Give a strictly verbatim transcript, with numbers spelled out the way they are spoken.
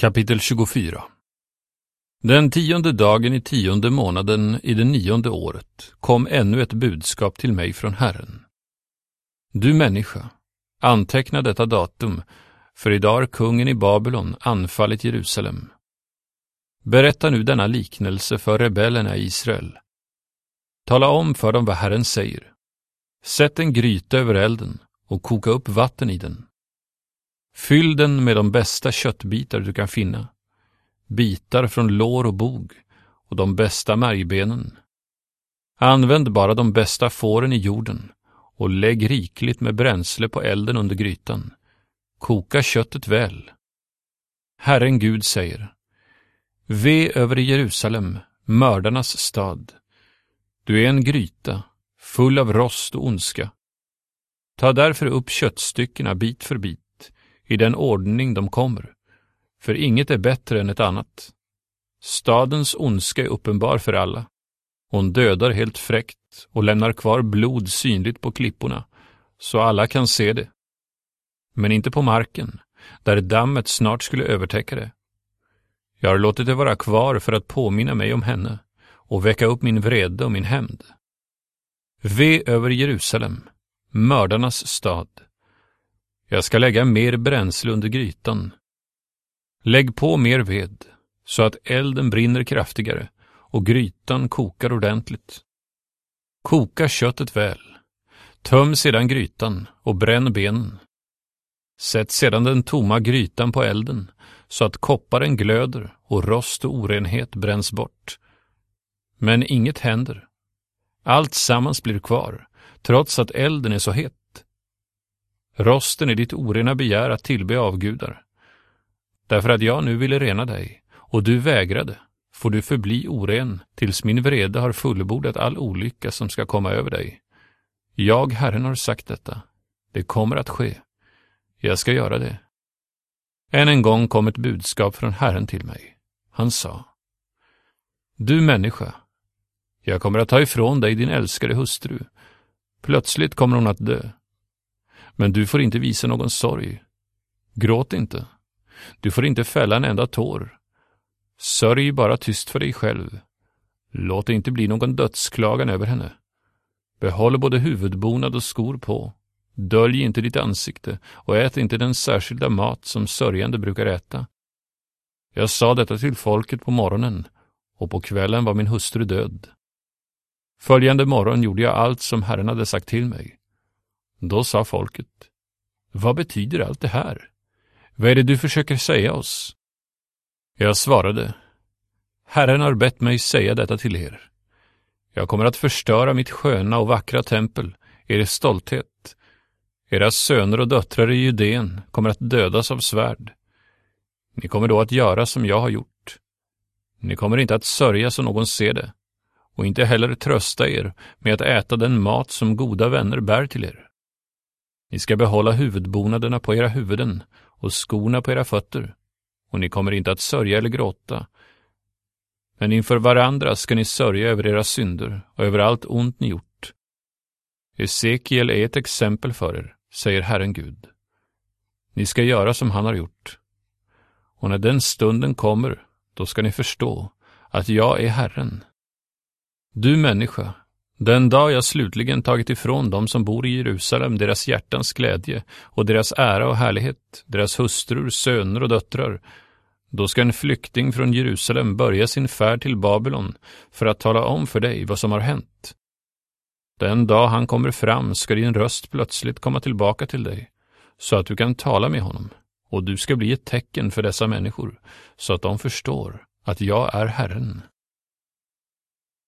Kapitel tjugofyra. Den tionde dagen i tionde månaden i det nionde året kom ännu ett budskap till mig från Herren. Du människa, anteckna detta datum, för idag har kungen i Babylon anfallit Jerusalem. Berätta nu denna liknelse för rebellerna i Israel. Tala om för dem vad Herren säger. Sätt en gryta över elden och koka upp vatten i den. Fyll den med de bästa köttbitar du kan finna, bitar från lår och bog och de bästa märgbenen. Använd bara de bästa fåren i jorden och lägg rikligt med bränsle på elden under grytan. Koka köttet väl. Herren Gud säger: Ve över Jerusalem, mördarnas stad. Du är en gryta, full av rost och ondska. Ta därför upp köttstyckena bit för bit, i den ordning de kommer, för inget är bättre än ett annat. Stadens ondska är uppenbar för alla. Hon dödar helt fräckt och lämnar kvar blod synligt på klipporna, så alla kan se det. Men inte på marken, där dammet snart skulle övertäcka det. Jag har låtit det vara kvar för att påminna mig om henne och väcka upp min vrede och min hämnd. Ve över Jerusalem, mördarnas stad. Jag ska lägga mer bränsle under grytan. Lägg på mer ved, så att elden brinner kraftigare och grytan kokar ordentligt. Koka köttet väl. Töm sedan grytan och bränn benen. Sätt sedan den tomma grytan på elden, så att kopparen glöder och rost och orenhet bränns bort. Men inget händer. Allt sammans blir kvar, trots att elden är så het. Rosten är ditt orena begär att tillbe avgudar. Därför att jag nu ville rena dig, och du vägrade, får du förbli oren tills min vrede har fullbordat all olycka som ska komma över dig. Jag, Herren, har sagt detta. Det kommer att ske. Jag ska göra det. Än en gång kom ett budskap från Herren till mig. Han sa: Du människa, jag kommer att ta ifrån dig din älskade hustru. Plötsligt kommer hon att dö. Men du får inte visa någon sorg. Gråt inte. Du får inte fälla en enda tår. Sörj bara tyst för dig själv. Låt det inte bli någon dödsklagan över henne. Behåll både huvudbonad och skor på. Dölj inte ditt ansikte och ät inte den särskilda mat som sörjande brukar äta. Jag sa detta till folket på morgonen, och på kvällen var min hustru död. Följande morgon gjorde jag allt som Herren hade sagt till mig. Då sa folket: Vad betyder allt det här? Vad är det du försöker säga oss? Jag svarade: Herren har bett mig säga detta till er. Jag kommer att förstöra mitt sköna och vackra tempel, er stolthet. Era söner och döttrar i Judeen kommer att dödas av svärd. Ni kommer då att göra som jag har gjort. Ni kommer inte att sörja så någon ser det, och inte heller trösta er med att äta den mat som goda vänner bär till er. Ni ska behålla huvudbonaderna på era huvuden och skorna på era fötter, och ni kommer inte att sörja eller gråta. Men inför varandra ska ni sörja över era synder och över allt ont ni gjort. Esekiel är ett exempel för er, säger Herren Gud. Ni ska göra som han har gjort. Och när den stunden kommer, då ska ni förstå att jag är Herren. Du människa, den dag jag slutligen tagit ifrån dem som bor i Jerusalem deras hjärtans glädje och deras ära och härlighet, deras hustrur, söner och döttrar, då ska en flykting från Jerusalem börja sin färd till Babylon för att tala om för dig vad som har hänt. Den dag han kommer fram ska din röst plötsligt komma tillbaka till dig, så att du kan tala med honom, och du ska bli ett tecken för dessa människor, så att de förstår att jag är Herren.